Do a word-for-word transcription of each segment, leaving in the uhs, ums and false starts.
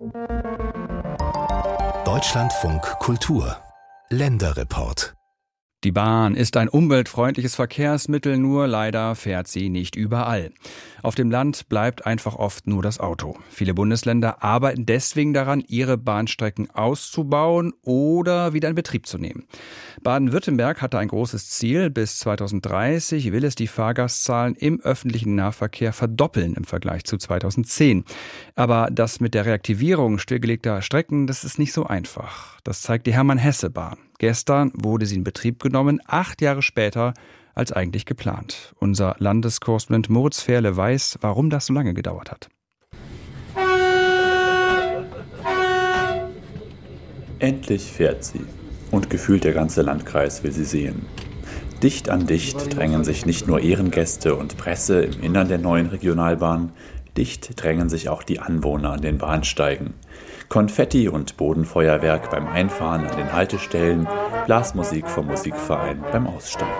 Deutschlandfunk Kultur Länderreport. Die Bahn ist ein umweltfreundliches Verkehrsmittel, nur leider fährt sie nicht überall. Auf dem Land bleibt einfach oft nur das Auto. Viele Bundesländer arbeiten deswegen daran, ihre Bahnstrecken auszubauen oder wieder in Betrieb zu nehmen. Baden-Württemberg hatte ein großes Ziel. Bis zweitausenddreißig will es die Fahrgastzahlen im öffentlichen Nahverkehr verdoppeln im Vergleich zu zweitausendzehn. Aber das mit der Reaktivierung stillgelegter Strecken, das ist nicht so einfach. Das zeigt die Hermann-Hesse-Bahn. Gestern wurde sie in Betrieb genommen, acht Jahre später als eigentlich geplant. Unser Landeskorrespondent Moritz Ferle weiß, warum das so lange gedauert hat. Endlich fährt sie. Und gefühlt der ganze Landkreis will sie sehen. Dicht an dicht drängen sich nicht nur Ehrengäste und Presse im Innern der neuen Regionalbahn, dicht drängen sich auch die Anwohner an den Bahnsteigen. Konfetti und Bodenfeuerwerk beim Einfahren an den Haltestellen, Blasmusik vom Musikverein beim Aussteigen.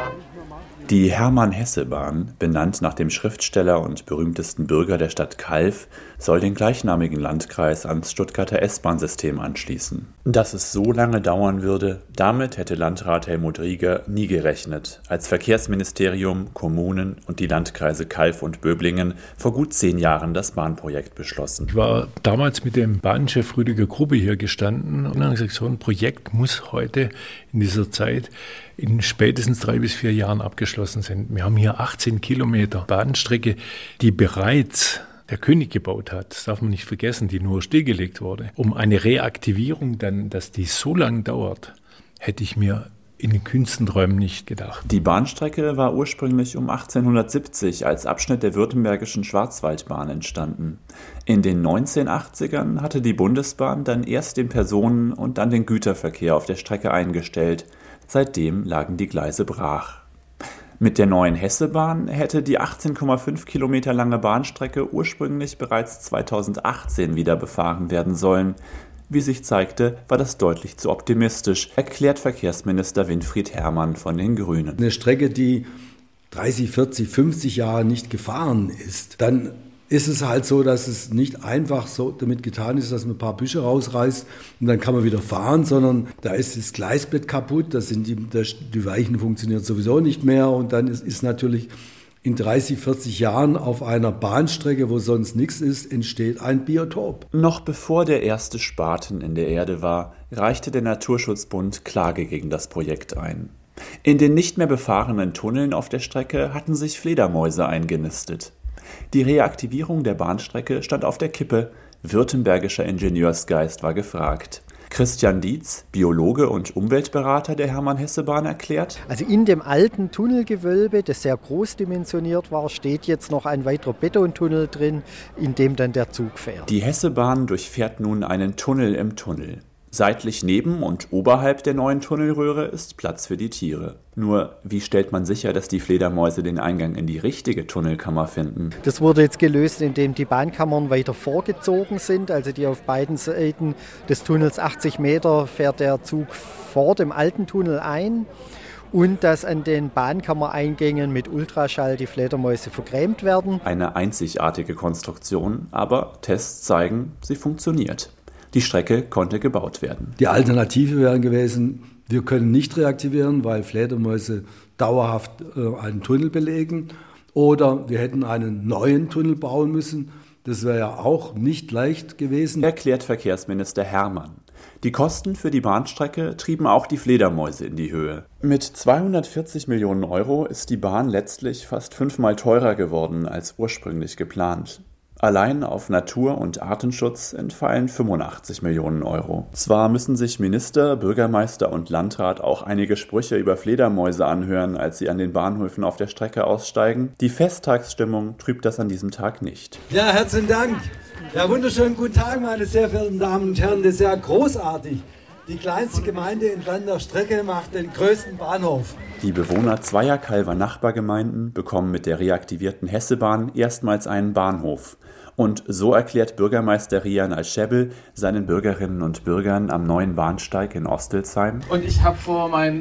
Die Hermann-Hesse-Bahn, benannt nach dem Schriftsteller und berühmtesten Bürger der Stadt Calw, soll den gleichnamigen Landkreis ans Stuttgarter S-Bahn-System anschließen. Dass es so lange dauern würde, damit hätte Landrat Helmut Rieger nie gerechnet, als Verkehrsministerium, Kommunen und die Landkreise Calw und Böblingen vor gut zehn Jahren das Bahnprojekt beschlossen. Ich war damals mit dem Bahnchef Rüdiger Grubbe hier gestanden und habe gesagt, so ein Projekt muss heute in dieser Zeit in spätestens drei bis vier Jahren abgeschlossen sein. Wir haben hier achtzehn Kilometer Bahnstrecke, die bereits der König gebaut hat. Das darf man nicht vergessen, die nur stillgelegt wurde. Um eine Reaktivierung dann, dass die so lang dauert, hätte ich mir in den kühnsten Träumen nicht gedacht. Die Bahnstrecke war ursprünglich um achtzehnhundertsiebzig als Abschnitt der württembergischen Schwarzwaldbahn entstanden. In den neunzehnhundertachtzigern hatte die Bundesbahn dann erst den Personen- und dann den Güterverkehr auf der Strecke eingestellt. Seitdem lagen die Gleise brach. Mit der neuen Hessebahn hätte die achtzehn Komma fünf Kilometer lange Bahnstrecke ursprünglich bereits zweitausendachtzehn wieder befahren werden sollen. Wie sich zeigte, war das deutlich zu optimistisch, erklärt Verkehrsminister Winfried Herrmann von den Grünen. Eine Strecke, die dreißig, vierzig, fünfzig Jahre nicht gefahren ist, dann ist es halt so, dass es nicht einfach so damit getan ist, dass man ein paar Büsche rausreißt und dann kann man wieder fahren, sondern da ist das Gleisbett kaputt, das sind die, das, die Weichen funktionieren sowieso nicht mehr und dann ist, ist natürlich in dreißig, vierzig Jahren auf einer Bahnstrecke, wo sonst nichts ist, entsteht ein Biotop. Noch bevor der erste Spaten in der Erde war, reichte der Naturschutzbund Klage gegen das Projekt ein. In den nicht mehr befahrenen Tunneln auf der Strecke hatten sich Fledermäuse eingenistet. Die Reaktivierung der Bahnstrecke stand auf der Kippe. Württembergischer Ingenieursgeist war gefragt. Christian Dietz, Biologe und Umweltberater der Hermann-Hesse-Bahn, erklärt: Also in dem alten Tunnelgewölbe, das sehr groß dimensioniert war, steht jetzt noch ein weiterer Betontunnel drin, in dem dann der Zug fährt. Die Hesse-Bahn durchfährt nun einen Tunnel im Tunnel. Seitlich neben und oberhalb der neuen Tunnelröhre ist Platz für die Tiere. Nur, wie stellt man sicher, dass die Fledermäuse den Eingang in die richtige Tunnelkammer finden? Das wurde jetzt gelöst, indem die Bahnkammern weiter vorgezogen sind, also die auf beiden Seiten des Tunnels achtzig Meter fährt der Zug vor dem alten Tunnel ein. Und dass an den Bahnkammereingängen mit Ultraschall die Fledermäuse vergrämt werden. Eine einzigartige Konstruktion, aber Tests zeigen, sie funktioniert. Die Strecke konnte gebaut werden. Die Alternative wäre gewesen, wir können nicht reaktivieren, weil Fledermäuse dauerhaft äh, einen Tunnel belegen. Oder wir hätten einen neuen Tunnel bauen müssen. Das wäre ja auch nicht leicht gewesen. Erklärt Verkehrsminister Herrmann. Die Kosten für die Bahnstrecke trieben auch die Fledermäuse in die Höhe. Mit zweihundertvierzig Millionen Euro ist die Bahn letztlich fast fünfmal teurer geworden als ursprünglich geplant. Allein auf Natur- und Artenschutz entfallen fünfundachtzig Millionen Euro. Zwar müssen sich Minister, Bürgermeister und Landrat auch einige Sprüche über Fledermäuse anhören, als sie an den Bahnhöfen auf der Strecke aussteigen. Die Festtagsstimmung trübt das an diesem Tag nicht. Ja, herzlichen Dank. Ja, wunderschönen guten Tag, meine sehr verehrten Damen und Herren. Das ist ja großartig. Die kleinste Gemeinde entlang der Strecke macht den größten Bahnhof. Die Bewohner zweier Calwer Nachbargemeinden bekommen mit der reaktivierten Hessebahn erstmals einen Bahnhof. Und so erklärt Bürgermeister Rian Al-Schebbel seinen Bürgerinnen und Bürgern am neuen Bahnsteig in Ostelsheim: Und ich habe vor, mein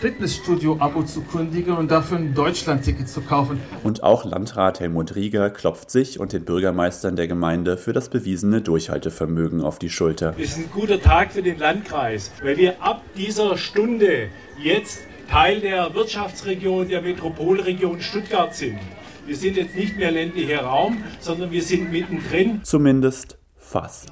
Fitnessstudio-Abo zu kündigen und dafür ein Deutschland-Ticket zu kaufen. Und auch Landrat Helmut Rieger klopft sich und den Bürgermeistern der Gemeinde für das bewiesene Durchhaltevermögen auf die Schulter. Es ist ein guter Tag für den Landkreis, weil wir ab dieser Stunde jetzt Teil der Wirtschaftsregion, der Metropolregion Stuttgart sind. Wir sind jetzt nicht mehr ländlicher Raum, sondern wir sind mittendrin. Zumindest fast.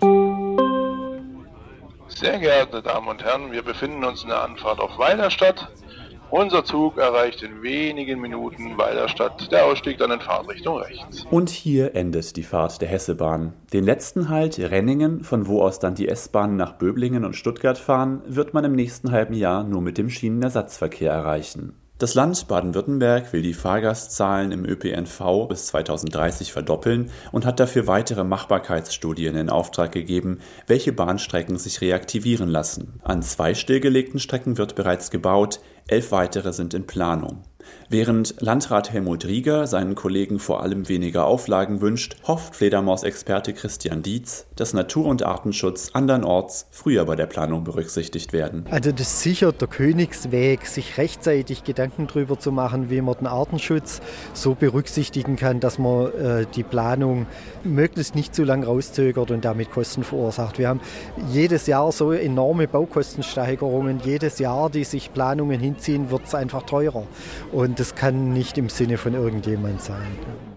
Sehr geehrte Damen und Herren, wir befinden uns in der Anfahrt auf Weilerstadt. Unser Zug erreicht in wenigen Minuten Weilerstadt. Der Ausstieg dann in Fahrtrichtung rechts. Und hier endet die Fahrt der Hessebahn. Den letzten Halt, Renningen, von wo aus dann die S-Bahnen nach Böblingen und Stuttgart fahren, wird man im nächsten halben Jahr nur mit dem Schienenersatzverkehr erreichen. Das Land Baden-Württemberg will die Fahrgastzahlen im Ö P N V bis zweitausenddreißig verdoppeln und hat dafür weitere Machbarkeitsstudien in Auftrag gegeben, welche Bahnstrecken sich reaktivieren lassen. An zwei stillgelegten Strecken wird bereits gebaut, elf weitere sind in Planung. Während Landrat Helmut Rieger seinen Kollegen vor allem weniger Auflagen wünscht, hofft Fledermausexperte Christian Dietz, dass Natur- und Artenschutz andernorts früher bei der Planung berücksichtigt werden. Also das ist sicher der Königsweg, sich rechtzeitig Gedanken darüber zu machen, wie man den Artenschutz so berücksichtigen kann, dass man äh, die Planung möglichst nicht zu lang rauszögert und damit Kosten verursacht. Wir haben jedes Jahr so enorme Baukostensteigerungen, jedes Jahr, die sich Planungen hinziehen, wird es einfach teurer. Und das kann nicht im Sinne von irgendjemand sein.